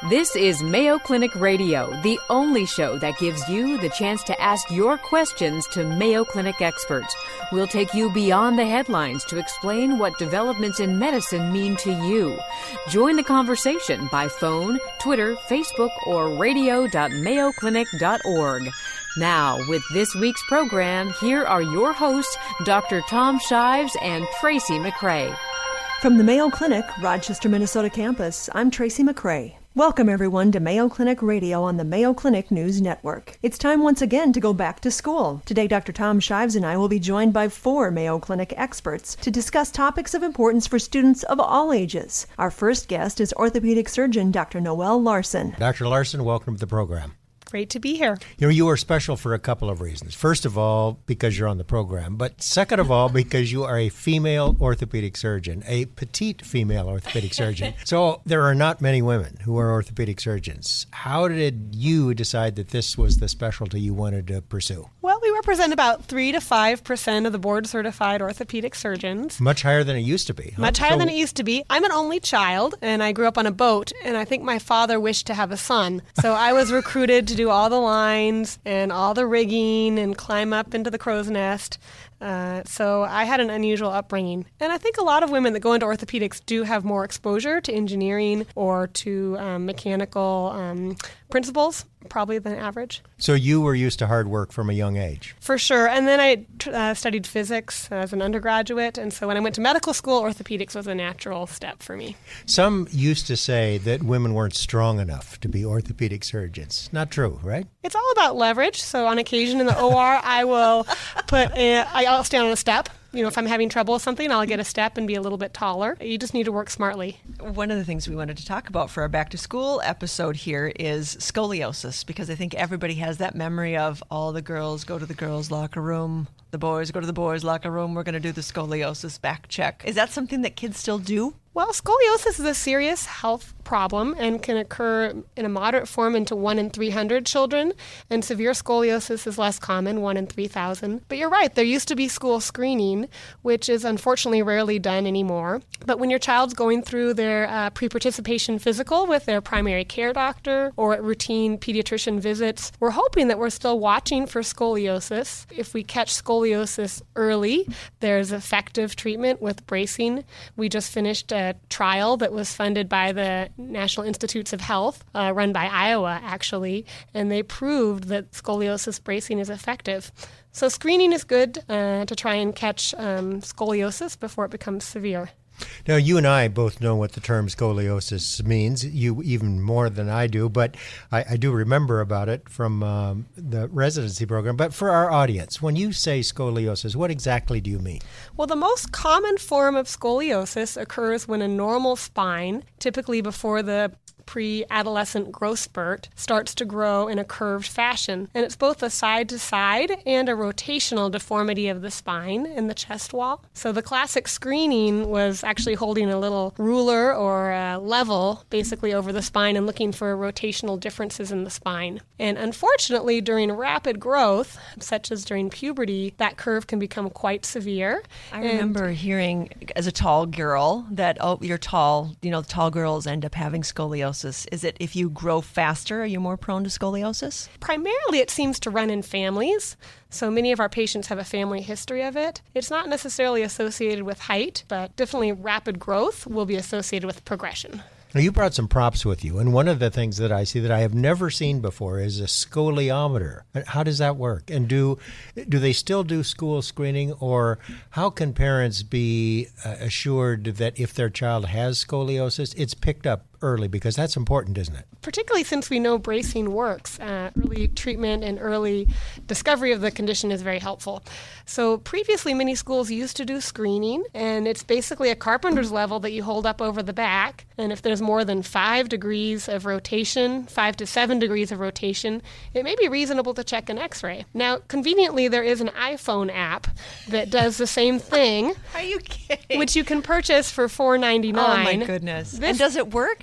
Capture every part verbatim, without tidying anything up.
This is Mayo Clinic Radio, the only show that gives you the chance to ask your questions to Mayo Clinic experts. We'll take you beyond the headlines to explain what developments in medicine mean to you. Join the conversation by phone, Twitter, Facebook, or radio dot mayo clinic dot org. Now, with this week's program, here are your hosts, Doctor Tom Shives and Tracy McCray. From the Mayo Clinic, Rochester, Minnesota campus, I'm Tracy McCray. Welcome, everyone, to Mayo Clinic Radio on the Mayo Clinic News Network. It's time once again to go back to school. Today, Doctor Tom Shives and I will be joined by four Mayo Clinic experts to discuss topics of importance for students of all ages. Our first guest is orthopedic surgeon Doctor Noelle Larson. Doctor Larson, welcome to the program. Great to be here. You know, you are special for a couple of reasons. First of all, because you're on the program, but second of all, because you are a female orthopedic surgeon, a petite female orthopedic surgeon. So there are not many women who are orthopedic surgeons. How did you decide that this was the specialty you wanted to pursue? Well, we represent about three to five percent of the board-certified orthopedic surgeons. Much higher than it used to be. Huh? Much higher so, than it used to be. I'm an only child, and I grew up on a boat, and I think my father wished to have a son. So I was recruited to do all the lines and all the rigging and climb up into the crow's nest. Uh, so I had an unusual upbringing. And I think a lot of women that go into orthopedics do have more exposure to engineering or to um, mechanical um, principles, probably than average. So you were used to hard work from a young age? For sure. And then I uh, studied physics as an undergraduate. And so when I went to medical school, orthopedics was a natural step for me. Some used to say that women weren't strong enough to be orthopedic surgeons. Not true, right? It's all about leverage. So on occasion in the O R, I will put, a, I'll stand on a step. You know, if I'm having trouble with something, I'll get a step and be a little bit taller. You just need to work smartly. One of the things we wanted to talk about for our back to school episode here is scoliosis, because I think everybody has that memory of all the girls go to the girls' locker room, the boys go to the boys' locker room, we're going to do the scoliosis back check. Is that something that kids still do? Well, scoliosis is a serious health problem and can occur in a moderate form into one in three hundred children, and severe scoliosis is less common, one in three thousand. But you're right, there used to be school screening, which is unfortunately rarely done anymore. But when your child's going through their uh, pre-participation physical with their primary care doctor or at routine pediatrician visits, we're hoping that we're still watching for scoliosis. If we catch scoliosis early, there's effective treatment with bracing. We just finished a trial that was funded by the National Institutes of Health, uh, run by Iowa, actually, and they proved that scoliosis bracing is effective. So screening is good uh, to try and catch um, scoliosis before it becomes severe. Now, you and I both know what the term scoliosis means, you even more than I do, but I, I do remember about it from um, the residency program. But for our audience, when you say scoliosis, what exactly do you mean? Well, the most common form of scoliosis occurs when a normal spine, typically before the pre-adolescent growth spurt, starts to grow in a curved fashion. And it's both a side-to-side and a rotational deformity of the spine and the chest wall. So the classic screening was actually holding a little ruler or a level basically over the spine and looking for rotational differences in the spine. And unfortunately, during rapid growth, such as during puberty, that curve can become quite severe. I remember and, hearing as a tall girl that, oh, you're tall, you know, tall girls end up having scoliosis. Is it if you grow faster, are you more prone to scoliosis? Primarily, it seems to run in families. So many of our patients have a family history of it. It's not necessarily associated with height, but definitely rapid growth will be associated with progression. Now, you brought some props with you, and one of the things that I see that I have never seen before is a scoliometer. How does that work? And do do they still do school screening, or how can parents be uh, assured that if their child has scoliosis, it's picked up early? Because that's important, isn't it? Particularly since we know bracing works. Uh, early treatment and early discovery of the condition is very helpful. So previously, many schools used to do screening, and it's basically a carpenter's level that you hold up over the back. And if there's more than five degrees of rotation, five to seven degrees of rotation, it may be reasonable to check an x-ray. Now, conveniently, there is an iPhone app that does the same thing. Are you kidding? Which you can purchase for four ninety-nine. Oh, my goodness. This, and does it work?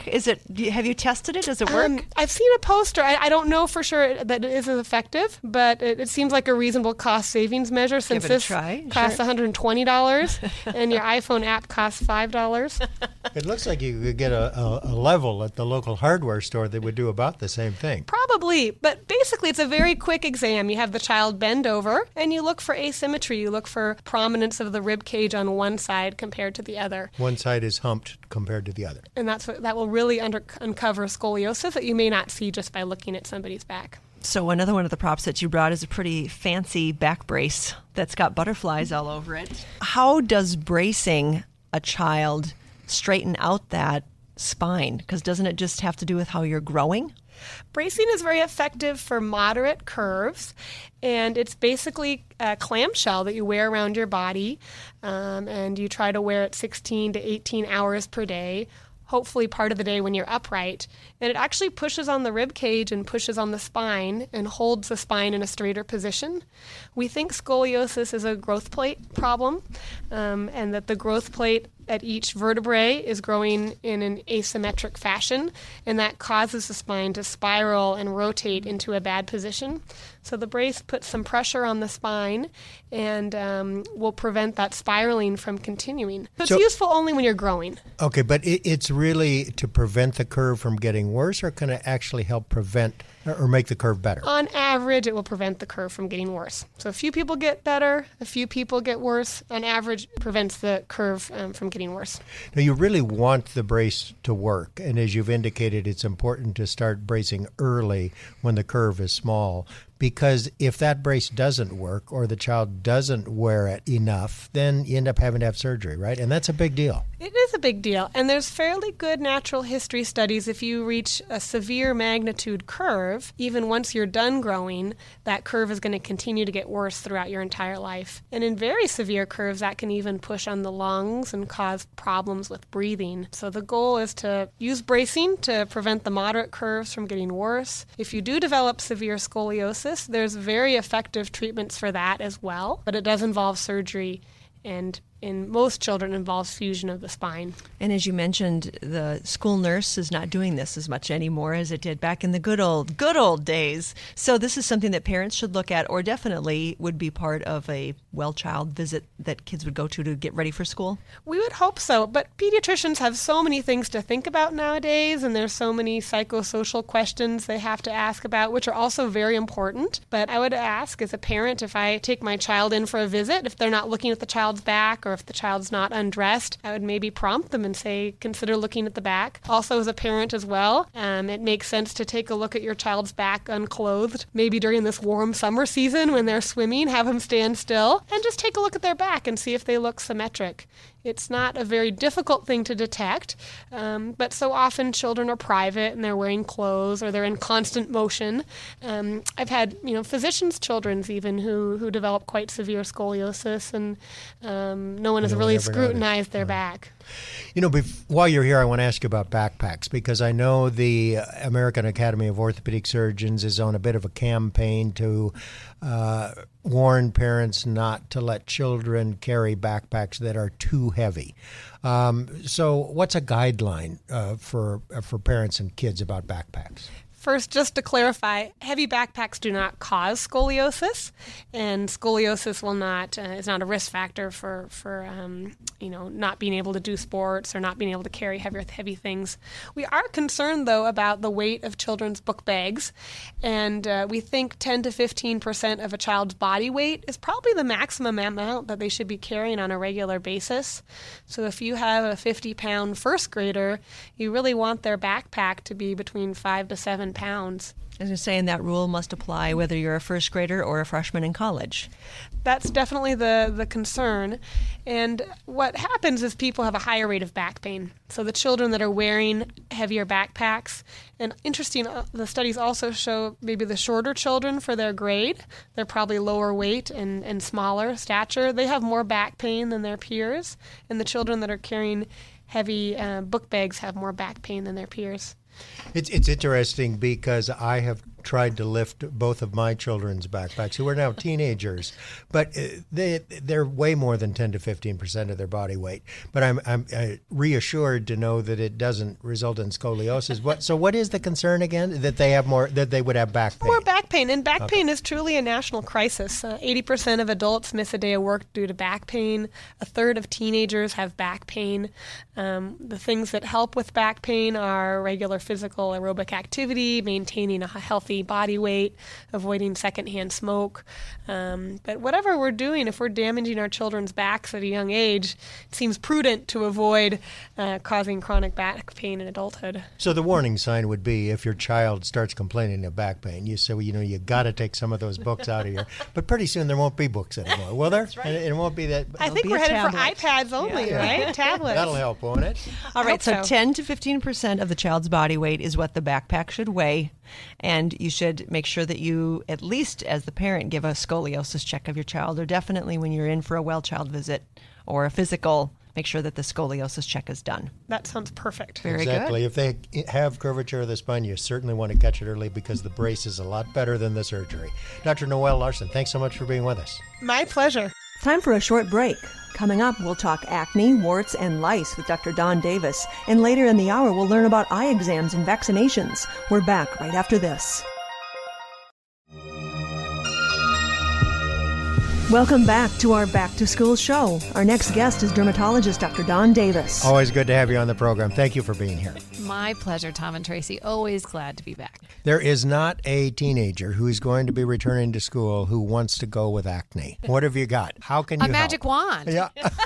work? Is it? do you- Have you tested it? Does it work? Um, I've seen a poster. I, I don't know for sure that it is as effective, but it, it seems like a reasonable cost savings measure since it a this try, costs sure. one hundred twenty dollars and your iPhone app costs five dollars. It looks like you could get a, a, a level at the local hardware store that would do about the same thing. Probably, but basically it's a very quick exam. You have the child bend over and you look for asymmetry. You look for prominence of the rib cage on one side compared to the other. One side is humped compared to the other. And that's what, that will really under, uncover scoliosis that you may not see just by looking at somebody's back. So another one of the props that you brought is a pretty fancy back brace that's got butterflies all over it. How does bracing a child straighten out that spine? Because doesn't it just have to do with how you're growing? Bracing is very effective for moderate curves, and it's basically a clamshell that you wear around your body, um, and you try to wear it sixteen to eighteen hours per day, hopefully part of the day when you're upright. And it actually pushes on the rib cage and pushes on the spine and holds the spine in a straighter position. We think scoliosis is a growth plate problem, um, and that the growth plate at each vertebrae is growing in an asymmetric fashion, and that causes the spine to spiral and rotate into a bad position. So the brace puts some pressure on the spine and um, will prevent that spiraling from continuing. So it's So- useful only when you're growing. Okay, but it, it's really to prevent the curve from getting worse, or can it actually help prevent or make the curve better? On average, it will prevent the curve from getting worse. So a few people get better, a few people get worse. On average, it prevents the curve um, from getting worse. Now, you really want the brace to work, and as you've indicated, it's important to start bracing early when the curve is small, because if that brace doesn't work or the child doesn't wear it enough, then you end up having to have surgery, right? And that's a big deal. It is a big deal, and there's fairly good natural history studies. If you reach a severe magnitude curve, even once you're done growing, that curve is going to continue to get worse throughout your entire life. And in very severe curves, that can even push on the lungs and cause problems with breathing. So the goal is to use bracing to prevent the moderate curves from getting worse. If you do develop severe scoliosis, there's very effective treatments for that as well, but it does involve surgery, and in most children involves fusion of the spine. And as you mentioned, the school nurse is not doing this as much anymore as it did back in the good old, good old days. So this is something that parents should look at, or definitely would be part of a well-child visit that kids would go to to get ready for school. We would hope so, but pediatricians have so many things to think about nowadays, and there's so many psychosocial questions they have to ask about, which are also very important. But I would ask as a parent, if I take my child in for a visit, if they're not looking at the child's back, or if the child's not undressed, I would maybe prompt them and say, consider looking at the back. Also, as a parent as well, um, it makes sense to take a look at your child's back unclothed, maybe during this warm summer season when they're swimming, have them stand still, and just take a look at their back and see if they look symmetric. It's not a very difficult thing to detect, um, but so often children are private and they're wearing clothes or they're in constant motion. Um, I've had, you know, physicians' children's even who, who develop quite severe scoliosis, and um, no one has No one really ever scrutinized noticed. their Right. back. You know, bef- while you're here, I want to ask you about backpacks, because I know the American Academy of Orthopedic Surgeons is on a bit of a campaign to uh, warn parents not to let children carry backpacks that are too heavy. Um, so what's a guideline uh, for, uh, for parents and kids about backpacks? First, just to clarify, heavy backpacks do not cause scoliosis, and scoliosis will not uh, is not a risk factor for for um, you know not being able to do sports or not being able to carry heavy heavy things. We are concerned though about the weight of children's book bags, and uh, we think ten to fifteen percent of a child's body weight is probably the maximum amount that they should be carrying on a regular basis. So if you have a fifty pound first grader, you really want their backpack to be between five to seven pounds. As you're saying, that rule must apply whether you're a first grader or a freshman in college. That's definitely the, the concern. And what happens is people have a higher rate of back pain. So the children that are wearing heavier backpacks, and interesting, uh, the studies also show maybe the shorter children for their grade, they're probably lower weight and, and smaller stature, they have more back pain than their peers. And the children that are carrying heavy uh, book bags have more back pain than their peers. It's it's interesting because I have tried to lift both of my children's backpacks, who are now teenagers, but uh, they they're way more than ten to fifteen percent of their body weight. But I'm I'm uh, reassured to know that it doesn't result in scoliosis. What so what is the concern again? That they have more that they would have back pain. More back pain, and back Okay. pain is truly a national crisis. Uh, eighty percent of adults miss a day of work due to back pain. A third of teenagers have back pain. Um, the things that help with back pain are regular physical aerobic activity, maintaining a healthy body weight, avoiding secondhand smoke. Um, but whatever we're doing, if we're damaging our children's backs at a young age, it seems prudent to avoid uh, causing chronic back pain in adulthood. So the warning sign would be if your child starts complaining of back pain, you say, well, you know, you got to take some of those books out of here. But pretty soon there won't be books anymore, will there? right. And it won't be that. I think be we're a headed tablet. for iPads only, Yeah. right? Tablets. That'll help, won't it? All I right, hope so so. ten to fifteen percent of the child's body weight is what the backpack should weigh. And you should make sure that you, at least as the parent, give a scoliosis check of your child, or definitely when you're in for a well child visit or a physical, make sure that the scoliosis check is done. That sounds perfect. Very exactly. good. If they have curvature of the spine, you certainly want to catch it early because the brace is a lot better than the surgery. Doctor Noelle Larson, thanks so much for being with us. My pleasure. Time for a short break. Coming up, we'll talk acne, warts, and lice with Doctor Don Davis. And later in the hour, we'll learn about eye exams and vaccinations. We're back right after this. Welcome back to our Back to School show. Our next guest is dermatologist Doctor Don Davis. Always good to have you on the program. Thank you for being here. My pleasure, Tom and Tracy. Always glad to be back. There is not a teenager who is going to be returning to school who wants to go with acne. What have you got? How can you A magic help? wand. Yeah.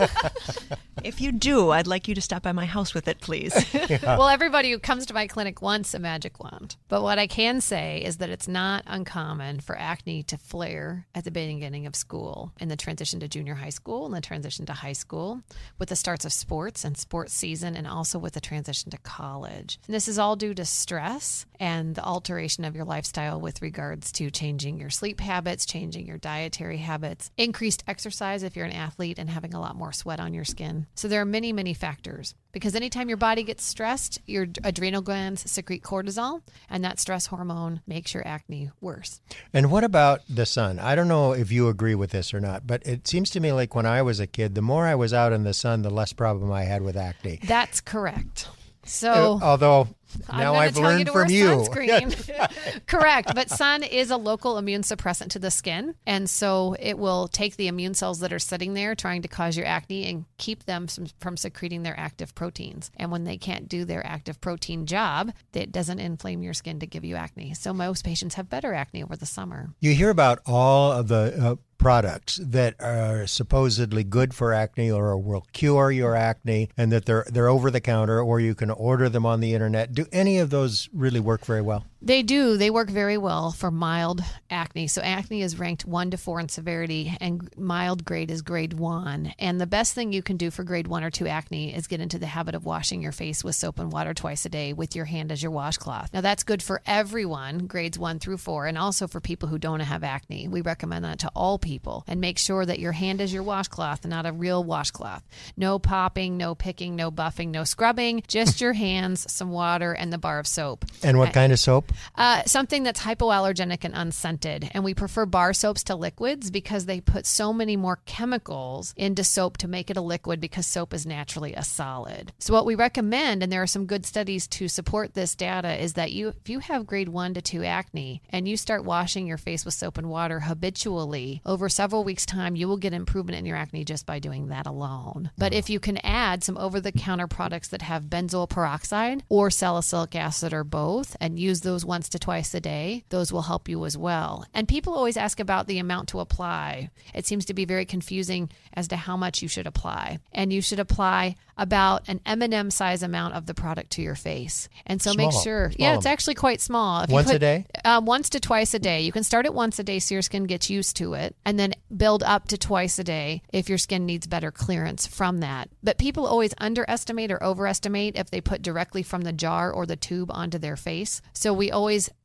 If you do, I'd like you to stop by my house with it, please. Well, everybody who comes to my clinic wants a magic wand. But what I can say is that it's not uncommon for acne to flare at the beginning of school, in the transition to junior high school, and the transition to high school, with the starts of sports and sports season, and also with the transition to college. And this is all due to stress and the alteration of your lifestyle with regards to changing your sleep habits, changing your dietary habits, increased exercise if you're an athlete, and having a lot more sweat on your skin. So there are many, many factors. Because anytime your body gets stressed, your adrenal glands secrete cortisol, and that stress hormone makes your acne worse. And what about the sun? I don't know if you agree with this or not, but it seems to me like when I was a kid, the more I was out in the sun, the less problem I had with acne. That's correct. So, Uh, Although I'm now gonna I've tell learned you to from wear you. sunscreen. Correct. But sun is a local immune suppressant to the skin. And so it will take the immune cells that are sitting there trying to cause your acne and keep them from, from secreting their active proteins. And when they can't do their active protein job, it doesn't inflame your skin to give you acne. So most patients have better acne over the summer. You hear about all of the uh, products that are supposedly good for acne or will cure your acne, and that they're they're over the counter, or you can order them on the internet. Do any of those really work very well? They do. They work very well for mild acne. So acne is ranked one to four in severity, and mild grade is grade one. And the best thing you can do for grade one or two acne is get into the habit of washing your face with soap and water twice a day with your hand as your washcloth. Now that's good for everyone, grades one through four, and also for people who don't have acne. We recommend that to all people. And make sure that your hand is your washcloth and not a real washcloth. No popping, no picking, no buffing, no scrubbing, just your hands, some water, and the bar of soap. And what kind of soap? Uh, something that's hypoallergenic and unscented. And we prefer bar soaps to liquids because they put so many more chemicals into soap to make it a liquid, because soap is naturally a solid. So what we recommend, and there are some good studies to support this data, is that you, if you have grade one to two acne and you start washing your face with soap and water habitually, over several weeks' time, you will get improvement in your acne just by doing that alone. But if you can add some over-the-counter products that have benzoyl peroxide or salicylic acid or both, and use those once to twice a day, those will help you as well. And people always ask about the amount to apply. It seems to be very confusing as to how much you should apply. And you should apply about an M and M size amount of the product to your face. And so Small. make sure, Small yeah, it's amount. actually quite small. If you Once a put- day? Um, once to twice a day. You can start at once a day so your skin gets used to it, and then build up to twice a day if your skin needs better clearance from that. But people always underestimate or overestimate if they put directly from the jar or the tube onto their face. So we always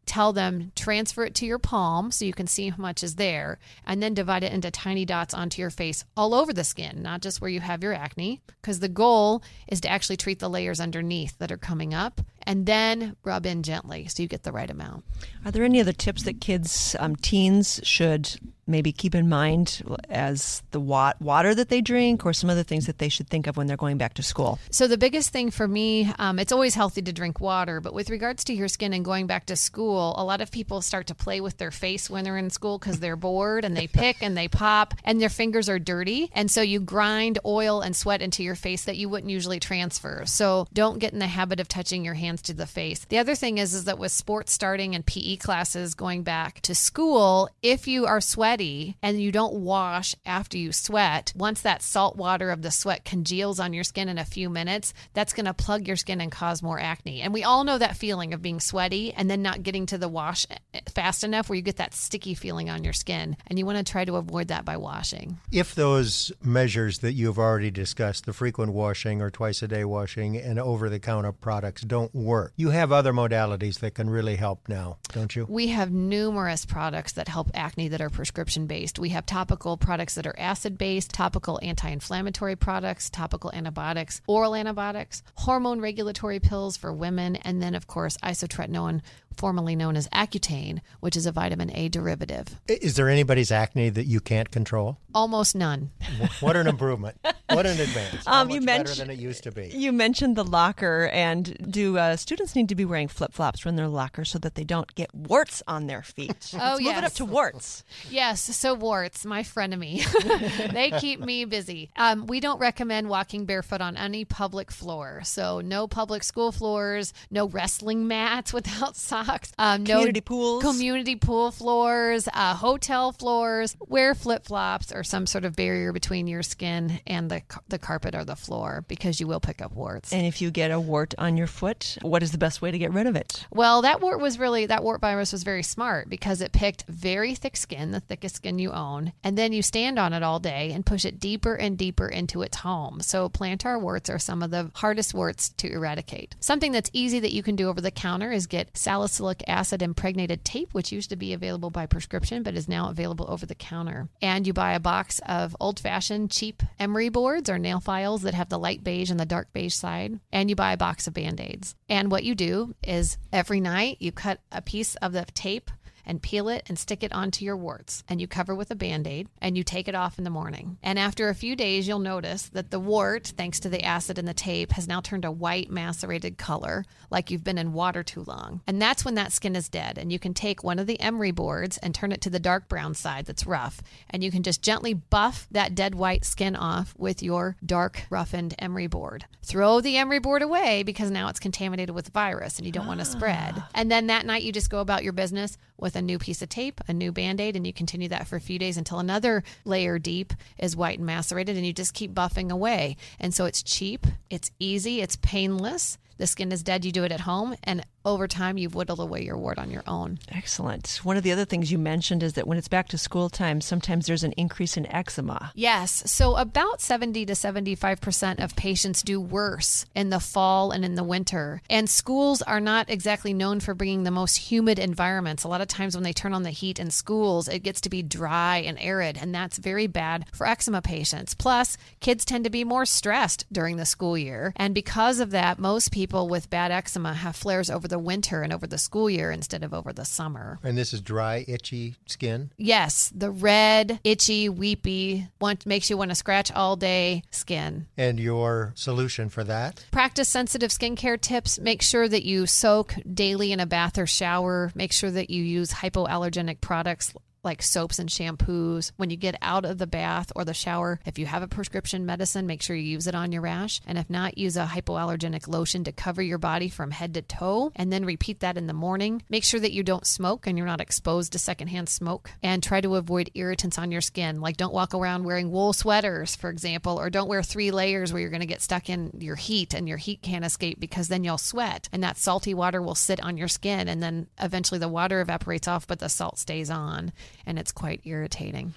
tell them transfer it to your palm so you can see how much is there, and then divide it into tiny dots onto your face all over the skin, not just where you have your acne, because the goal is to actually treat the layers underneath that are coming up, and then rub in gently so you get the right amount. Are there any other tips that kids, um, teens should maybe keep in mind as the wa- water that they drink, or some other things that they should think of when they're going back to school? So the biggest thing for me, um, it's always healthy to drink water, but with regards to your skin and going back to school, a lot of people start to play with their face when they're in school because they're bored, and they pick and they pop, and their fingers are dirty. And so you grind oil and sweat into your face that you wouldn't usually transfer. So don't get in the habit of touching your hands to the face. The other thing is, is that with sports starting and P E classes going back to school, if you are sweaty and you don't wash after you sweat, once that salt water of the sweat congeals on your skin in a few minutes, that's going to plug your skin and cause more acne. And we all know that feeling of being sweaty and then not getting to the wash fast enough where you get that sticky feeling on your skin. And you want to try to avoid that by washing. If those measures that you've already discussed, the frequent washing or twice a day washing and over-the-counter products, don't work, you have other modalities that can really help now, don't you? We have numerous products that help acne that are prescription based. We have topical products that are acid based, topical anti-inflammatory products, topical antibiotics, oral antibiotics, hormone regulatory pills for women, and then of course isotretinoin, formerly known as Accutane, which is a vitamin A derivative. Is there anybody's acne that you can't control? Almost none. What an improvement. What an advance. How Um, much you better mentioned- than it used to be. You mentioned the locker, and do uh, students need to be wearing flip-flops when they're locker so that they don't get warts on their feet? Oh, Let's move it up yes. to warts. Yes, so warts, my frenemy. They keep me busy. Um, we don't recommend walking barefoot on any public floor. So no public school floors, no wrestling mats without socks, um, no Community pools. community pool floors, uh, hotel floors. Wear flip-flops or some sort of barrier between your skin and the the carpet or the floor, because you will pick up warts. And if you get a wart on your foot, what is the best way to get rid of it? Well, that wart was really, that wart virus was very smart because it picked very thick skin, the thickest skin you own, and then you stand on it all day and push it deeper and deeper into its home. So plantar warts are some of the hardest warts to eradicate. Something that's easy that you can do over the counter is get salicylic acid impregnated tape, which used to be available by prescription, but is now available over the counter. And you buy a box of old-fashioned cheap emery boards or nail files that have the light beige and the dark beige side, and you buy a box of Band-Aids. And what you do is every night you cut a piece of the tape and peel it and stick it onto your warts, and you cover with a Band-Aid, and you take it off in the morning. And after a few days, you'll notice that the wart, thanks to the acid in the tape, has now turned a white macerated color, like you've been in water too long. And that's when that skin is dead. And you can take one of the emery boards and turn it to the dark brown side that's rough, and you can just gently buff that dead white skin off with your dark roughened emery board. Throw the emery board away because now it's contaminated with virus and you don't want to spread. And then that night you just go about your business with a new piece of tape, a new Band-Aid, and you continue that for a few days until another layer deep is white and macerated, and you just keep buffing away. And so it's cheap, it's easy, it's painless. The skin is dead, you do it at home, and over time you've whittled away your wart on your own. Excellent. One of the other things you mentioned is that when it's back to school time, sometimes there's an increase in eczema. Yes. So about seventy to seventy-five percent of patients do worse in the fall and in the winter. And schools are not exactly known for bringing the most humid environments. A lot of times when they turn on the heat in schools, it gets to be dry and arid, and that's very bad for eczema patients. Plus, kids tend to be more stressed during the school year. And because of that, most people with bad eczema have flares over the winter and over the school year instead of over the summer. And this is dry, itchy skin? Yes, the red, itchy, weepy, want, makes you want to scratch all day skin. And your solution for that? Practice sensitive skincare tips. Make sure that you soak daily in a bath or shower. Make sure that you use hypoallergenic products like soaps and shampoos. When you get out of the bath or the shower, if you have a prescription medicine, make sure you use it on your rash. And if not, use a hypoallergenic lotion to cover your body from head to toe, and then repeat that in the morning. Make sure that you don't smoke and you're not exposed to secondhand smoke, and try to avoid irritants on your skin. Like don't walk around wearing wool sweaters, for example, or don't wear three layers where you're going to get stuck in your heat and your heat can't escape, because then you'll sweat and that salty water will sit on your skin, and then eventually the water evaporates off, but the salt stays on. And it's quite irritating.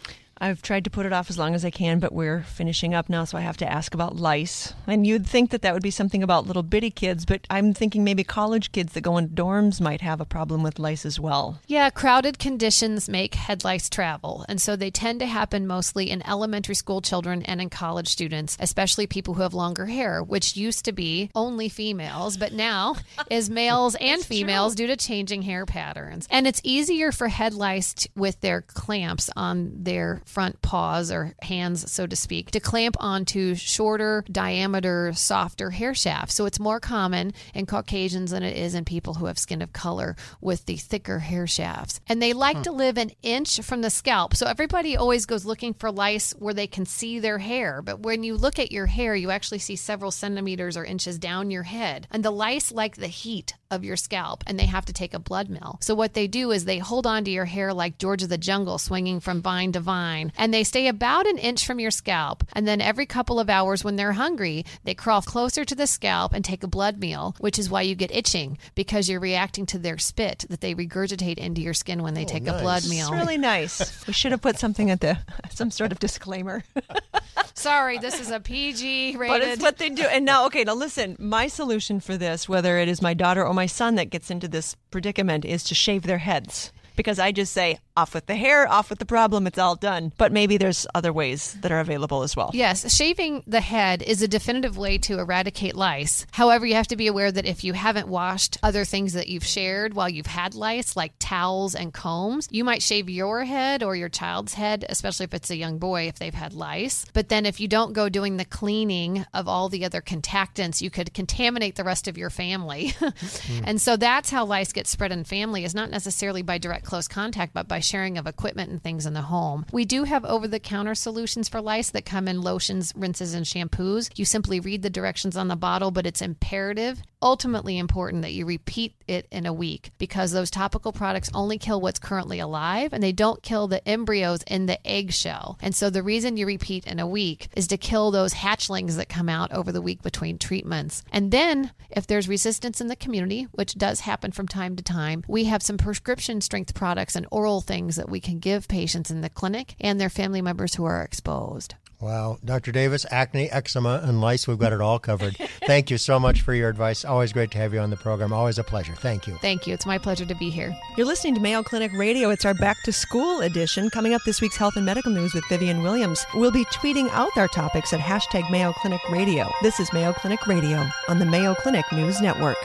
I've tried to put it off as long as I can, but we're finishing up now, so I have to ask about lice. And you'd think that that would be something about little bitty kids, but I'm thinking maybe college kids that go into dorms might have a problem with lice as well. Yeah, crowded conditions make head lice travel, and so they tend to happen mostly in elementary school children and in college students, especially people who have longer hair, which used to be only females, but now is males and females due to changing hair patterns. And it's easier for head lice t- with their clamps on their front paws or hands, so to speak, to clamp onto shorter diameter, softer hair shafts. So it's more common in Caucasians than it is in people who have skin of color with the thicker hair shafts. And they like huh. to live an inch from the scalp. So everybody always goes looking for lice where they can see their hair. But when you look at your hair, you actually see several centimeters or inches down your head. And the lice like the heat of your scalp, and they have to take a blood meal. So what they do is they hold on to your hair like George of the Jungle, swinging from vine to vine, and they stay about an inch from your scalp. And then every couple of hours when they're hungry, they crawl closer to the scalp and take a blood meal, which is why you get itching, because you're reacting to their spit that they regurgitate into your skin when they oh, take nice. a blood meal. It's really nice. We should have put something at the, some sort of disclaimer. Sorry, this is a P G rated. But it's what they do. And now, okay, now listen, my solution for this, whether it is my daughter or my son that gets into this predicament, is to shave their heads. Because I just say, off with the hair, off with the problem, it's all done. But maybe there's other ways that are available as well. Yes, shaving the head is a definitive way to eradicate lice. However, you have to be aware that if you haven't washed other things that you've shared while you've had lice, like towels and combs, you might shave your head or your child's head, especially if it's a young boy, if they've had lice. But then if you don't go doing the cleaning of all the other contactants, you could contaminate the rest of your family. mm. And so that's how lice get spread in family, is not necessarily by direct close contact, but by sharing of equipment and things in the home. We do have over-the-counter solutions for lice that come in lotions, rinses, and shampoos. You simply read the directions on the bottle, but it's imperative, ultimately important, that you repeat it in a week, because those topical products only kill what's currently alive, and they don't kill the embryos in the eggshell. And so the reason you repeat in a week is to kill those hatchlings that come out over the week between treatments. And then, if there's resistance in the community, which does happen from time to time, we have some prescription strength products and oral things that we can give patients in the clinic and their family members who are exposed. Wow. Doctor Davis, acne, eczema, and lice, we've got it all covered. Thank you so much for your advice. Always great to have you on the program. Always a pleasure. Thank you. Thank you. It's my pleasure to be here. You're listening to Mayo Clinic Radio. It's our Back to School edition. Coming up this week's Health and Medical News with Vivian Williams. We'll be tweeting out our topics at hashtag Mayo Clinic Radio. This is Mayo Clinic Radio on the Mayo Clinic News Network.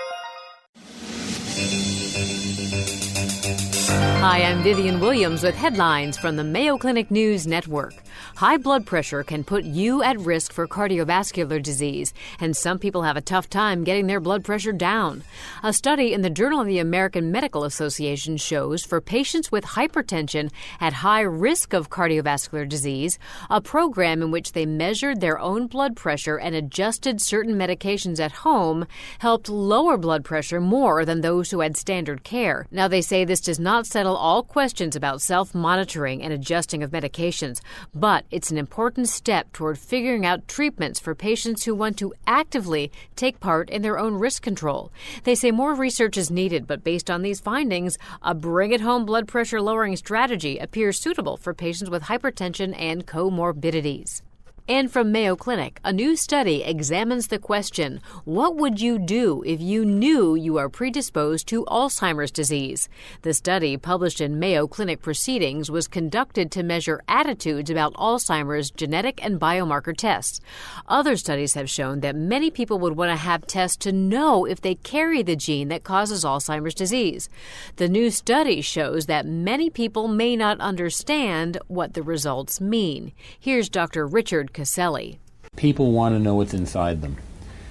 Hi, I'm Vivian Williams with headlines from the Mayo Clinic News Network. High blood pressure can put you at risk for cardiovascular disease, and some people have a tough time getting their blood pressure down. A study in the Journal of the American Medical Association shows for patients with hypertension at high risk of cardiovascular disease, a program in which they measured their own blood pressure and adjusted certain medications at home helped lower blood pressure more than those who had standard care. Now, they say this does not settle all questions about self-monitoring and adjusting of medications, but it's an important step toward figuring out treatments for patients who want to actively take part in their own risk control. They say more research is needed, but based on these findings, a bring-it-home blood pressure lowering strategy appears suitable for patients with hypertension and comorbidities. And from Mayo Clinic, a new study examines the question, what would you do if you knew you are predisposed to Alzheimer's disease? The study, published in Mayo Clinic Proceedings, was conducted to measure attitudes about Alzheimer's genetic and biomarker tests. Other studies have shown that many people would want to have tests to know if they carry the gene that causes Alzheimer's disease. The new study shows that many people may not understand what the results mean. Here's Doctor Richard Caselli. People want to know what's inside them.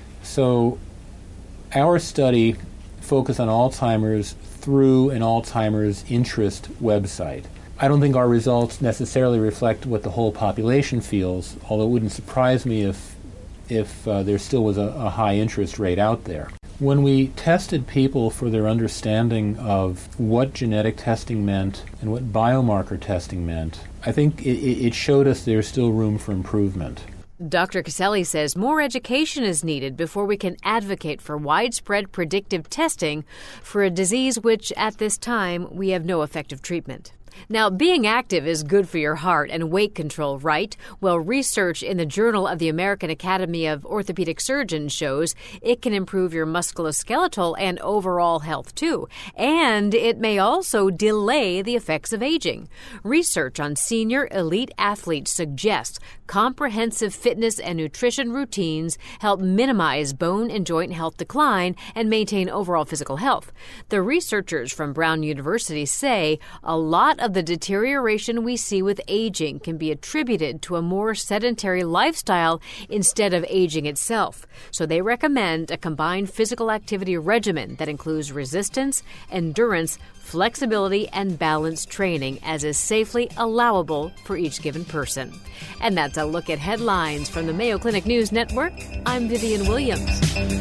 So our study focused on Alzheimer's through an Alzheimer's interest website. I don't think our results necessarily reflect what the whole population feels, although it wouldn't surprise me if, if uh, there still was a, a high interest rate out there. When we tested people for their understanding of what genetic testing meant and what biomarker testing meant, I think it, it showed us there's still room for improvement. Doctor Caselli says more education is needed before we can advocate for widespread predictive testing for a disease which, at this time, we have no effective treatment. Now, being active is good for your heart and weight control, right? Well, research in the Journal of the American Academy of Orthopedic Surgeons shows it can improve your musculoskeletal and overall health, too. And it may also delay the effects of aging. Research on senior elite athletes suggests comprehensive fitness and nutrition routines help minimize bone and joint health decline and maintain overall physical health. The researchers from Brown University say a lot of the deterioration we see with aging can be attributed to a more sedentary lifestyle instead of aging itself. So they recommend a combined physical activity regimen that includes resistance, endurance, flexibility, and balance training as is safely allowable for each given person. And that's a look at headlines from the Mayo Clinic News Network. I'm Vivian Williams.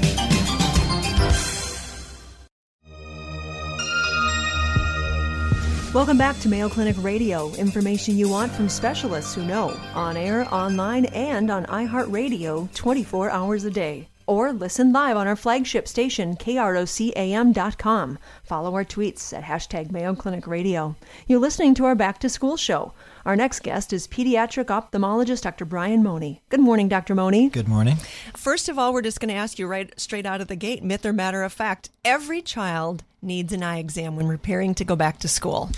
Welcome back to Mayo Clinic Radio. Information you want from specialists who know. On air, online, and on iHeartRadio twenty-four hours a day. Or listen live on our flagship station, K R O C A M dot com. Follow our tweets at hashtag Mayo Clinic Radio. You're listening to our Back to School show. Our next guest is pediatric ophthalmologist Doctor Brian Money. Good morning, Doctor Money. Good morning. First of all, we're just going to ask you right straight out of the gate, myth or matter of fact, every child needs an eye exam when preparing to go back to school.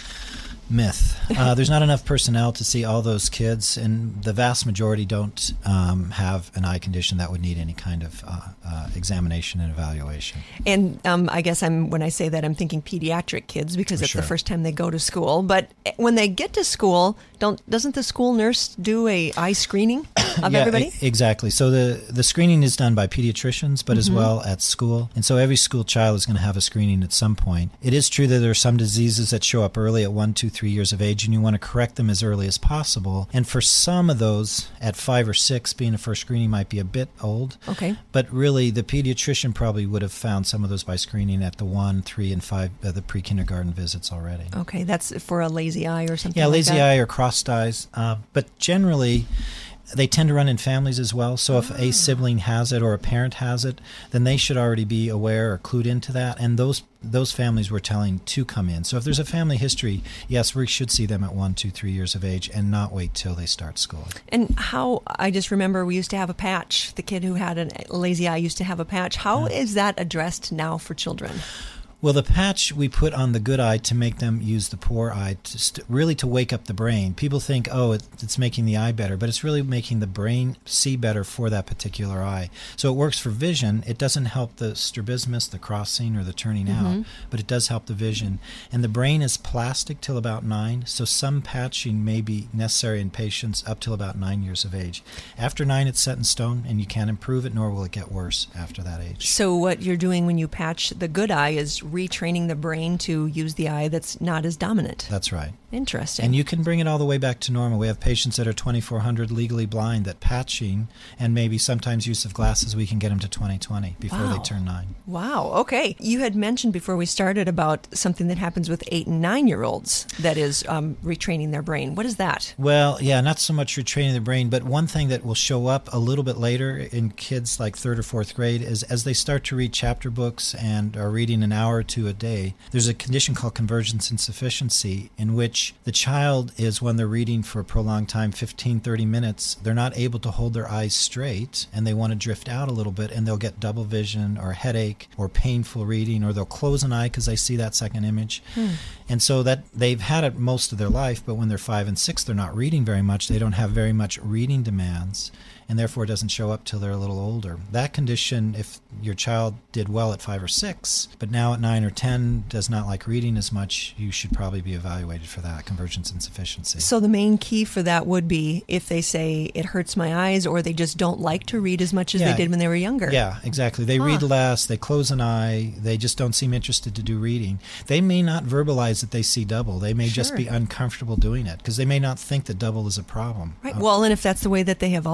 Myth. Uh, there's not enough personnel to see all those kids, and the vast majority don't um, have an eye condition that would need any kind of uh, uh, examination and evaluation. And um, I guess I'm when I say that, I'm thinking pediatric kids because For it's sure. the first time they go to school. But when they get to school, don't doesn't the school nurse do a eye screening of yeah, everybody? E- exactly. So the, the screening is done by pediatricians, but mm-hmm. as well at school. And so every school child is going to have a screening at some point. It is true that there are some diseases that show up early at one, two, three years of age, and you want to correct them as early as possible. And for some of those, at five or six, being a first screening might be a bit old. Okay. But really, the pediatrician probably would have found some of those by screening at the one, three, and five, uh, the pre-kindergarten visits already. Okay, that's for a lazy eye or something Yeah, like lazy that? eye or crossed eyes. Uh, but generally, they tend to run in families as well. So if a sibling has it or a parent has it, then they should already be aware or clued into that. And those those families we're telling to come in. So if there's a family history, yes, we should see them at one, two, three years of age and not wait till they start school. And how, I just remember we used to have a patch. The kid who had a lazy eye used to have a patch. How yeah. is that addressed now for children? Well, the patch we put on the good eye to make them use the poor eye, to st- really to wake up the brain. People think, oh, it, it's making the eye better, but it's really making the brain see better for that particular eye. So it works for vision. It doesn't help the strabismus, the crossing, or the turning mm-hmm. out, but it does help the vision. And the brain is plastic till about nine, so some patching may be necessary in patients up till about nine years of age. After nine, it's set in stone, and you can't improve it, nor will it get worse after that age. So what you're doing when you patch the good eye is retraining the brain to use the eye that's not as dominant. That's right. Interesting. And you can bring it all the way back to normal. We have patients that are twenty-four hundred legally blind that patching and maybe sometimes use of glasses, we can get them to twenty twenty before wow. they turn nine. Wow. Okay. You had mentioned before we started about something that happens with eight and nine-year-olds that is um, retraining their brain. What is that? Well, yeah, not so much retraining the brain, but one thing that will show up a little bit later in kids like third or fourth grade is as they start to read chapter books and are reading an hour or two a day, there's a condition called convergence insufficiency in which the child is, when they're reading for a prolonged time, fifteen, thirty minutes, they're not able to hold their eyes straight and they want to drift out a little bit and they'll get double vision or headache or painful reading, or they'll close an eye because they see that second image. Hmm. And so that they've had it most of their life, but when they're five and six, they're not reading very much. They don't have very much reading demands, and therefore it doesn't show up till they're a little older. That condition, if your child did well at five or six, but now at nine or ten does not like reading as much, you should probably be evaluated for that, convergence insufficiency. So the main key for that would be if they say it hurts my eyes, or they just don't like to read as much as yeah. they did when they were younger. Yeah, exactly. They huh. read less, they close an eye, they just don't seem interested to do reading. They may not verbalize that they see double. They may sure. just be uncomfortable doing it because they may not think that double is a problem. Right. Uh, well, and if that's the way that they have always seen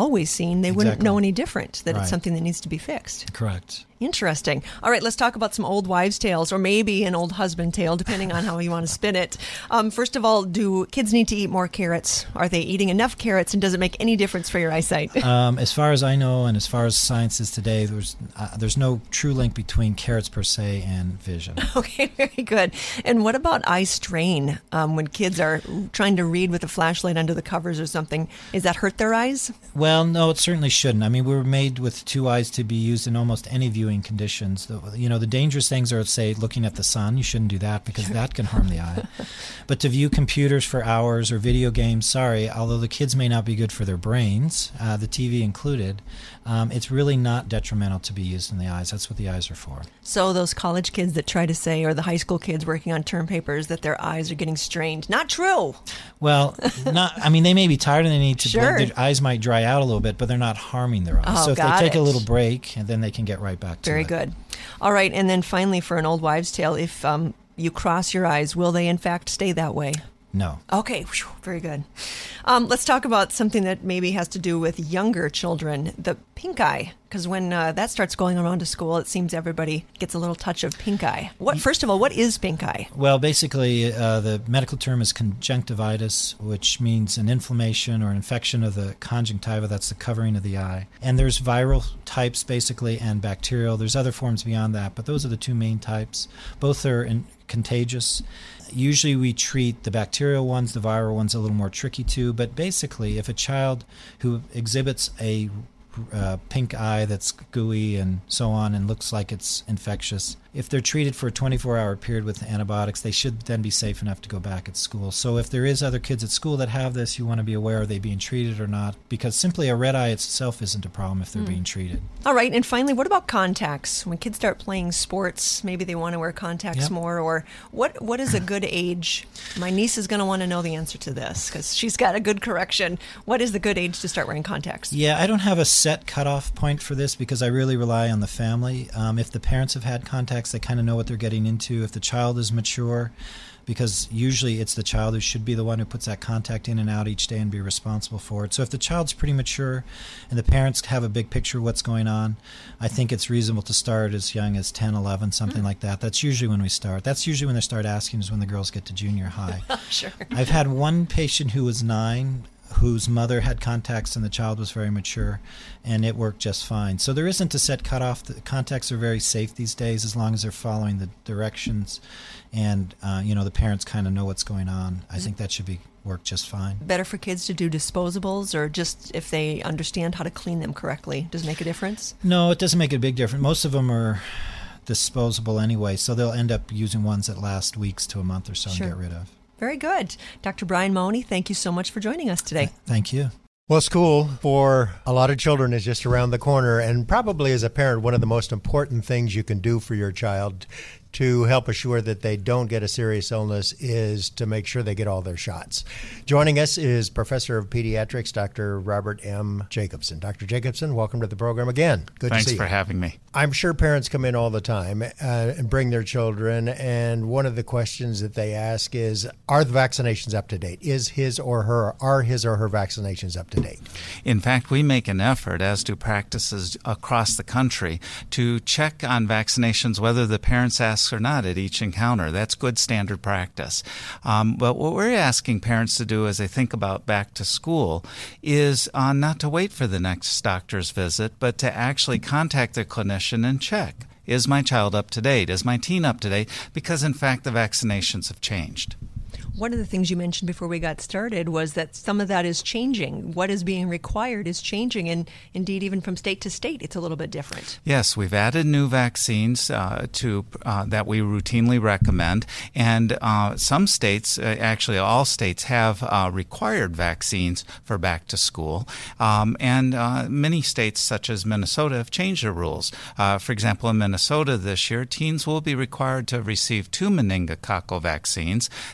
seen, they wouldn't Exactly. know any different, that Right. it's something that needs to be fixed. Correct. Interesting. All right, let's talk about some old wives' tales, or maybe an old husband tale, depending on how you want to spin it. Um, first of all, do kids need to eat more carrots? Are they eating enough carrots, and does it make any difference for your eyesight? Um, as far as I know, and as far as science is today, there's uh, there's no true link between carrots per se and vision. Okay, very good. And what about eye strain? Um, when kids are trying to read with a flashlight under the covers or something, does that hurt their eyes? Well, no, it certainly shouldn't. I mean, we were made with two eyes to be used in almost any viewing conditions. The, you know, the dangerous things are, say, looking at the sun. You shouldn't do that because that can harm the eye. But to view computers for hours or video games, sorry, although the kids may not be good for their brains, uh, the T V included, um, it's really not detrimental to be used in the eyes. That's what the eyes are for. So those college kids that try to say, or the high school kids working on term papers, that their eyes are getting strained, not true. Well, not. I mean, they may be tired and they need to. Sure. Their eyes might dry out a little bit, but they're not harming their eyes. Oh, so if they got take it. a little break, and then they can get right back to Very it. good. All right, and then finally, for an old wives' tale, if um, you cross your eyes, will they in fact stay that way? No. Okay, whew, very good. Um, let's talk about something that maybe has to do with younger children, the pink eye. Because when uh, that starts going around to school, it seems everybody gets a little touch of pink eye. What? First of all, what is pink eye? Well, basically, uh, the medical term is conjunctivitis, which means an inflammation or an infection of the conjunctiva. That's the covering of the eye. And there's viral types, basically, and bacterial. There's other forms beyond that, but those are the two main types. Both are in, contagious. Usually we treat the bacterial ones, the viral ones a little more tricky too, but basically if a child who exhibits a uh, pink eye that's gooey and so on and looks like it's infectious, if they're treated for a twenty-four hour period with antibiotics, they should then be safe enough to go back at school. So if there is other kids at school that have this, you want to be aware, are they being treated or not? Because simply a red eye itself isn't a problem if they're Mm. being treated. All right, and finally, what about contacts? When kids start playing sports, maybe they want to wear contacts Yep. more, or what? What is a good age? My niece is going to want to know the answer to this because she's got a good correction. What is the good age to start wearing contacts? Yeah, I don't have a set cutoff point for this because I really rely on the family. Um, if the parents have had contacts, they kind of know what they're getting into. If the child is mature, because usually it's the child who should be the one who puts that contact in and out each day and be responsible for it. So if the child's pretty mature and the parents have a big picture of what's going on, I think it's reasonable to start as young as ten, eleven, something Mm. like that. That's usually when we start. That's usually when they start asking is when the girls get to junior high. Sure. I've had one patient who was nine whose mother had contacts and the child was very mature, and it worked just fine. So there isn't a set cutoff. The contacts are very safe these days as long as they're following the directions and, uh, you know, the parents kind of know what's going on. I think that should be work just fine. Better for kids to do disposables, or just if they understand how to clean them correctly? Does it make a difference? No, it doesn't make a big difference. Most of them are disposable anyway, so they'll end up using ones that last weeks to a month or so Sure. and get rid of. Very good. Doctor Brian Mahoney, thank you so much for joining us today. Thank you. Well, school for a lot of children is just around the corner, and probably as a parent, one of the most important things you can do for your child to help assure that they don't get a serious illness is to make sure they get all their shots. Joining us is Professor of Pediatrics, Doctor Robert M. Jacobson. Doctor Jacobson, welcome to the program again. Good Thanks to see you. for having me. I'm sure parents come in all the time uh, and bring their children, and one of the questions that they ask is, are the vaccinations up to date? Is his or her, are his or her vaccinations up to date? In fact, we make an effort, as do practices across the country, to check on vaccinations, whether the parents ask or not at each encounter. That's good standard practice. Um, but what we're asking parents to do as they think about back to school is uh, not to wait for the next doctor's visit, but to actually contact their clinician and check. Is my child up to date? Is my teen up to date? Because, in fact, the vaccinations have changed. One of the things you mentioned before we got started was that some of that is changing. What is being required is changing, and indeed, even from state to state, it's a little bit different. Yes, we've added new vaccines uh, to uh, that we routinely recommend, and uh, some states, uh, actually all states, have uh, required vaccines for back to school, um, and uh, many states, such as Minnesota, have changed their rules. Uh, for example, in Minnesota this year, teens will be required to receive two meningococcal vaccines. That's a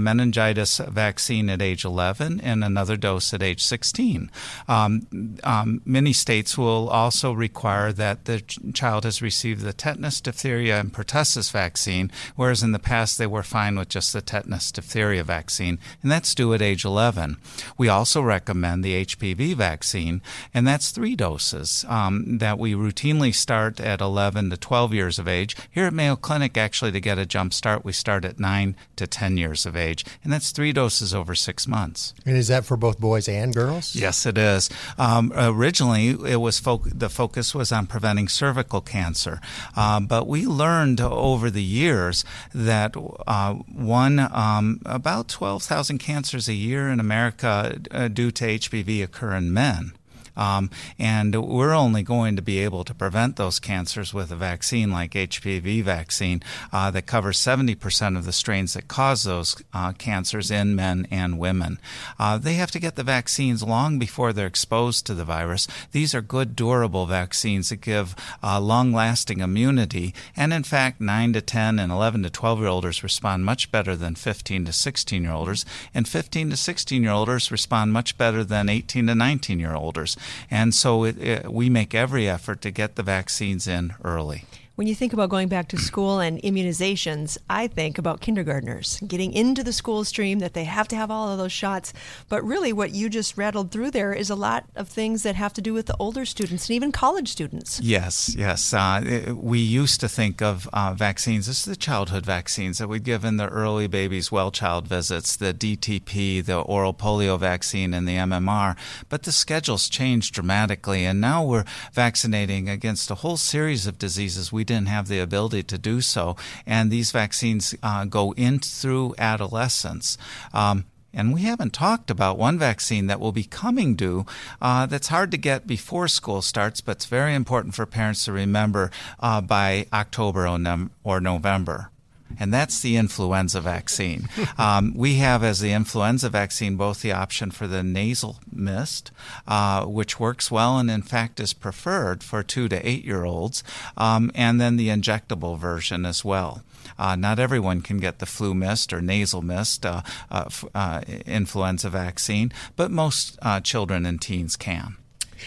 meningitis vaccine at age eleven and another dose at age sixteen. Um, um, many states will also require that the ch- child has received the tetanus, diphtheria, and pertussis vaccine, whereas in the past they were fine with just the tetanus, diphtheria vaccine, and that's due at age eleven. We also recommend the H P V vaccine, and that's three doses um, that we routinely start at eleven to twelve years of age. Here at Mayo Clinic, actually, to get a jump start, we start at nine to ten years of age, and that's three doses over six months. And is that for both boys and girls? Yes, it is. Um, originally, it was fo- the focus was on preventing cervical cancer, um, but we learned over the years that uh, one um, about twelve thousand cancers a year in America uh, due to H P V occur in men. Um, and we're only going to be able to prevent those cancers with a vaccine like H P V vaccine uh, that covers seventy percent of the strains that cause those uh, cancers in men and women. Uh, they have to get the vaccines long before they're exposed to the virus. These are good, durable vaccines that give uh, long-lasting immunity. And in fact, nine to ten and eleven to twelve-year-olds respond much better than fifteen to sixteen-year-olds. And fifteen to sixteen-year-olds respond much better than eighteen to nineteen-year-olds. And so it, it, we make every effort to get the vaccines in early. When you think about going back to school and immunizations, I think about kindergartners getting into the school stream, that they have to have all of those shots. But really what you just rattled through there is a lot of things that have to do with the older students and even college students. Yes, yes. Uh, we used to think of uh, vaccines as the childhood vaccines that we'd give in the early babies' well-child visits, the D T P, the oral polio vaccine, and the M M R. But the schedule's changed dramatically, and now we're vaccinating against a whole series of diseases we didn't have the ability to do so, and these vaccines uh, go in through adolescence. Um, And we haven't talked about one vaccine that will be coming due uh, that's hard to get before school starts, but it's very important for parents to remember uh, by October or, no- or November. And that's the influenza vaccine. Um, we have as the influenza vaccine both the option for the nasal mist, uh, which works well and in fact is preferred for two to eight-year-olds, um, and then the injectable version as well. Uh, not everyone can get the flu mist or nasal mist uh, uh, f- uh, influenza vaccine, but most uh, children and teens can.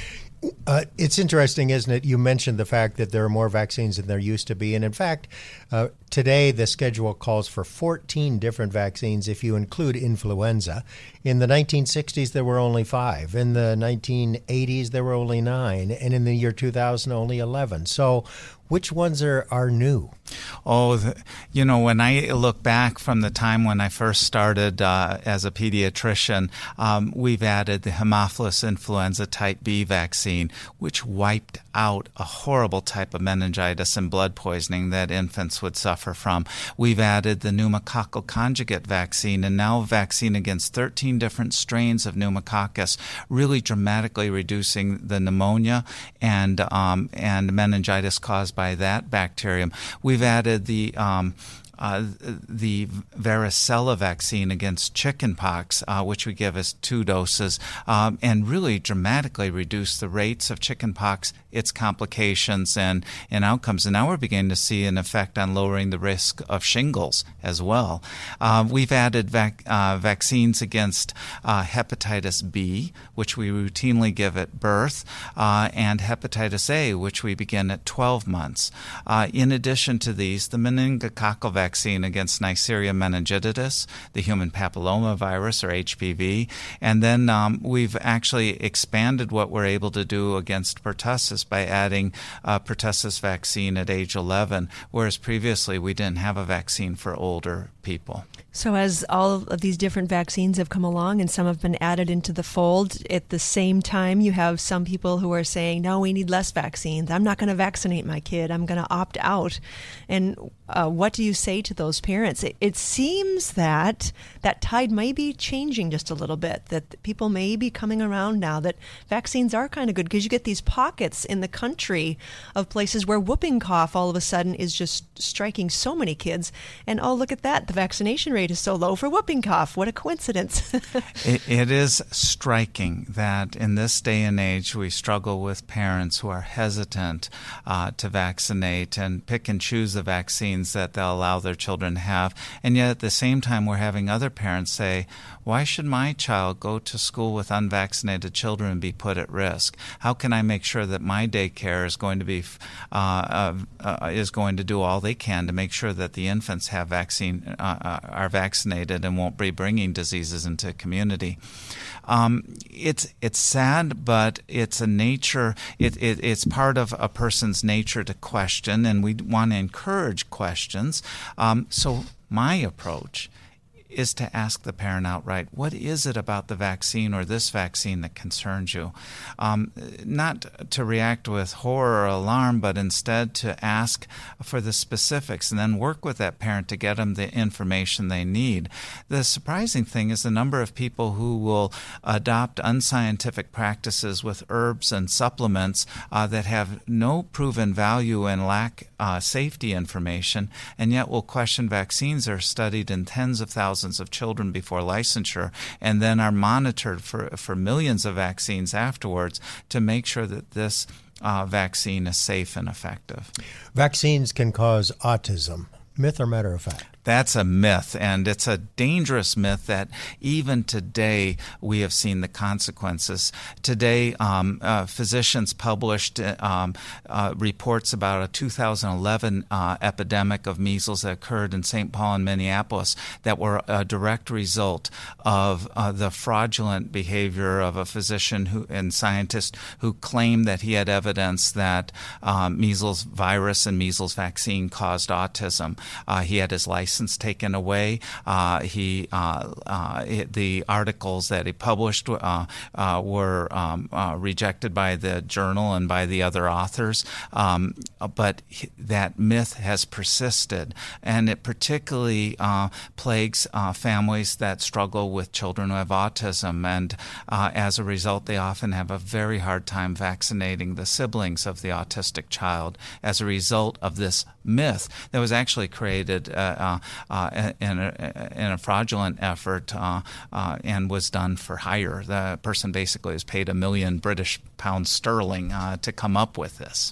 Uh, it's interesting, isn't it? You mentioned the fact that there are more vaccines than there used to be. And in fact, uh, today the schedule calls for fourteen different vaccines if you include influenza. In the nineteen sixties, there were only five. In the nineteen eighties, there were only nine. And in the year two thousand, only eleven. So which ones are, are new? Oh, the, you know, when I look back from the time when I first started uh, as a pediatrician, um, we've added the Haemophilus influenza type B vaccine, which wiped out a horrible type of meningitis and blood poisoning that infants would suffer from. We've added the pneumococcal conjugate vaccine, and now a vaccine against thirteen different strains of pneumococcus, really dramatically reducing the pneumonia and um, and meningitis caused by that bacterium. We've added the um, Uh, the varicella vaccine against chickenpox, uh, which we give as two doses, um, and really dramatically reduce the rates of chickenpox, its complications, and, and outcomes. And now we're beginning to see an effect on lowering the risk of shingles as well. Uh, we've added vac- uh, vaccines against uh, hepatitis B, which we routinely give at birth, uh, and hepatitis A, which we begin at twelve months. Uh, in addition to these, the meningococcal vaccine vaccine against Neisseria meningitidis, the human papillomavirus, or H P V. And then um, we've actually expanded what we're able to do against pertussis by adding a pertussis vaccine at age eleven, whereas previously we didn't have a vaccine for older people. So as all of these different vaccines have come along and some have been added into the fold, at the same time you have some people who are saying, no, we need less vaccines. I'm not going to vaccinate my kid. I'm going to opt out. And uh, what do you say to those parents? It, it seems that that tide may be changing just a little bit, that people may be coming around now that vaccines are kind of good, because you get these pockets in the country of places where whooping cough all of a sudden is just striking so many kids. And oh, look at that. The vaccination rate is so low for whooping cough. What a coincidence. it, it is striking that in this day and age we struggle with parents who are hesitant uh, to vaccinate and pick and choose the vaccines that they'll allow their children to have. And yet at the same time we're having other parents say, why should my child go to school with unvaccinated children and be put at risk? How can I make sure that my daycare is going to be uh, uh, uh, is going to do all they can to make sure that the infants have vaccine uh, are vaccinated and won't be bringing diseases into the community? Um, it's it's sad, but it's a nature. It, it it's part of a person's nature to question, and we want to encourage questions. Um, so my approach is to ask the parent outright, what is it about the vaccine or this vaccine that concerns you? Um, not to react with horror or alarm, but instead to ask for the specifics and then work with that parent to get them the information they need. The surprising thing is the number of people who will adopt unscientific practices with herbs and supplements uh, that have no proven value and lack uh, safety information, and yet will question vaccines that are studied in tens of thousands of children before licensure and then are monitored for, for millions of vaccines afterwards to make sure that this uh, vaccine is safe and effective. Vaccines can cause autism. Myth or matter of fact? That's a myth, and it's a dangerous myth that even today we have seen the consequences. Today, um, uh, physicians published um, uh, reports about a two thousand eleven uh, epidemic of measles that occurred in Saint Paul and Minneapolis that were a direct result of uh, the fraudulent behavior of a physician who and scientist who claimed that he had evidence that um, measles virus and measles vaccine caused autism. Uh, he had his license taken away. Uh, he uh, uh, it, the articles that he published uh, uh, were um, uh, rejected by the journal and by the other authors. Um, but he, that myth has persisted, and it particularly uh, plagues uh, families that struggle with children who have autism. And uh, as a result, they often have a very hard time vaccinating the siblings of the autistic child as a result of this myth that was actually created uh, uh, uh, in, a, in a fraudulent effort uh, uh, and was done for hire. The person basically was paid a million British pounds sterling uh, to come up with this.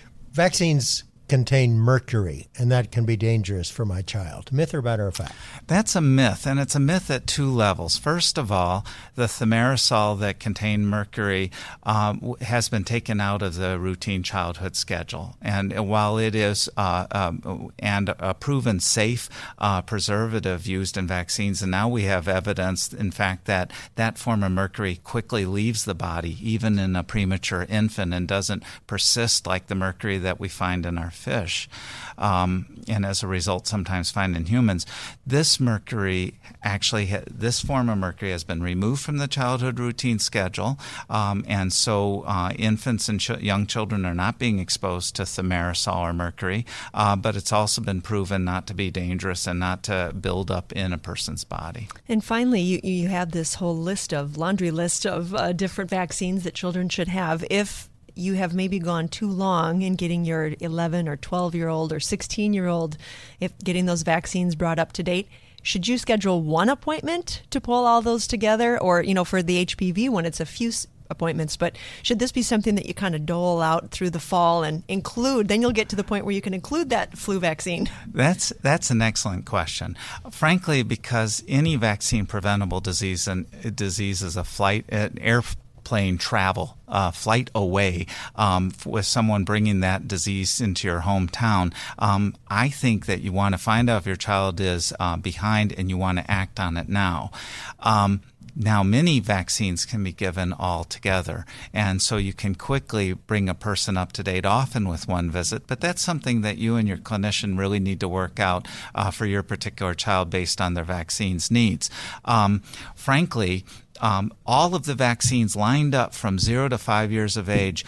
Vaccines contain mercury, and that can be dangerous for my child. Myth or matter of fact? That's a myth, and it's a myth at two levels. First of all, the thimerosal that contained mercury um, has been taken out of the routine childhood schedule. And while it is uh, um, and a proven safe uh, preservative used in vaccines, and now we have evidence, in fact, that that form of mercury quickly leaves the body, even in a premature infant, and doesn't persist like the mercury that we find in our fish, um, and as a result sometimes find in humans. This mercury actually, ha- this form of mercury has been removed from the childhood routine schedule, um, and so uh, infants and ch- young children are not being exposed to thimerosal or mercury, uh, but it's also been proven not to be dangerous and not to build up in a person's body. And finally, you, you have this whole list of, laundry list of uh, different vaccines that children should have. If you have maybe gone too long in getting your eleven or twelve year old or sixteen year old, if getting those vaccines brought up to date, should you schedule one appointment to pull all those together? Or, you know, for the H P V one, it's a few appointments, but should this be something that you kind of dole out through the fall and include? Then you'll get to the point where you can include that flu vaccine. That's that's an excellent question. Frankly, because any vaccine preventable disease and disease is a flight, an air plane travel, uh, flight away um, with someone bringing that disease into your hometown. Um, I think that you want to find out if your child is uh, behind and you want to act on it now. Um, Now, many vaccines can be given all together, and so you can quickly bring a person up to date, often with one visit, but that's something that you and your clinician really need to work out uh, for your particular child based on their vaccine's needs. Um, frankly, Um, all of the vaccines lined up from zero to five years of age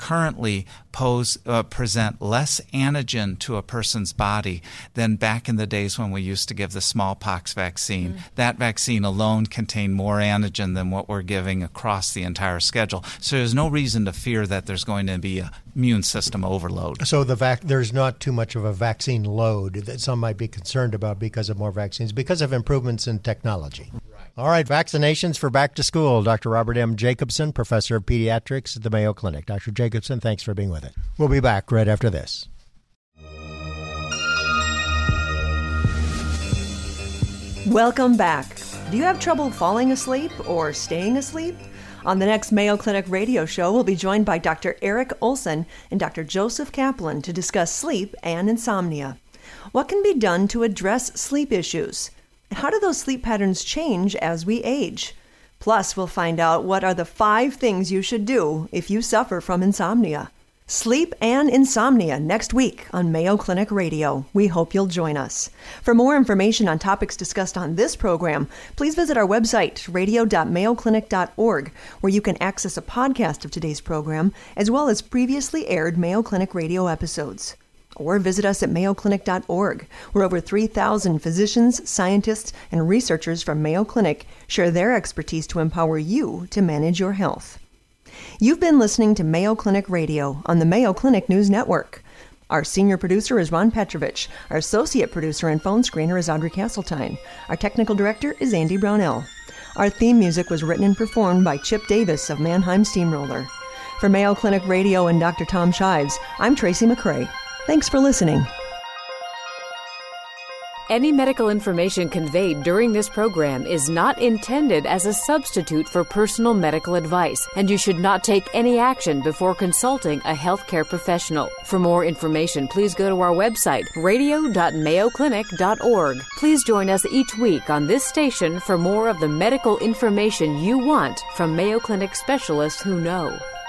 currently pose uh, present less antigen to a person's body than back in the days when we used to give the smallpox vaccine. Mm. That vaccine alone contained more antigen than what we're giving across the entire schedule. So there's no reason to fear that there's going to be a immune system overload. So the vac- there's not too much of a vaccine load that some might be concerned about because of more vaccines, because of improvements in technology. Right. All right, vaccinations for back to school. Doctor Robert M. Jacobson, professor of pediatrics at the Mayo Clinic. Doctor Jacobson, thanks for being with us. We'll be back right after this. Welcome back. Do you have trouble falling asleep or staying asleep? On the next Mayo Clinic radio show, we'll be joined by Doctor Eric Olson and Doctor Joseph Kaplan to discuss sleep and insomnia. What can be done to address sleep issues? And how do those sleep patterns change as we age? Plus, we'll find out what are the five things you should do if you suffer from insomnia. Sleep and insomnia next week on Mayo Clinic Radio. We hope you'll join us. For more information on topics discussed on this program, please visit our website, radio dot mayo clinic dot org, where you can access a podcast of today's program, as well as previously aired Mayo Clinic Radio episodes. Or visit us at mayo clinic dot org, where over three thousand physicians, scientists, and researchers from Mayo Clinic share their expertise to empower you to manage your health. You've been listening to Mayo Clinic Radio on the Mayo Clinic News Network. Our senior producer is Ron Petrovich. Our associate producer and phone screener is Audrey Castletine. Our technical director is Andy Brownell. Our theme music was written and performed by Chip Davis of Mannheim Steamroller. For Mayo Clinic Radio and Doctor Tom Shives, I'm Tracy McCray. Thanks for listening. Any medical information conveyed during this program is not intended as a substitute for personal medical advice, and you should not take any action before consulting a healthcare professional. For more information, please go to our website, radio dot mayo clinic dot org. Please join us each week on this station for more of the medical information you want from Mayo Clinic specialists who know.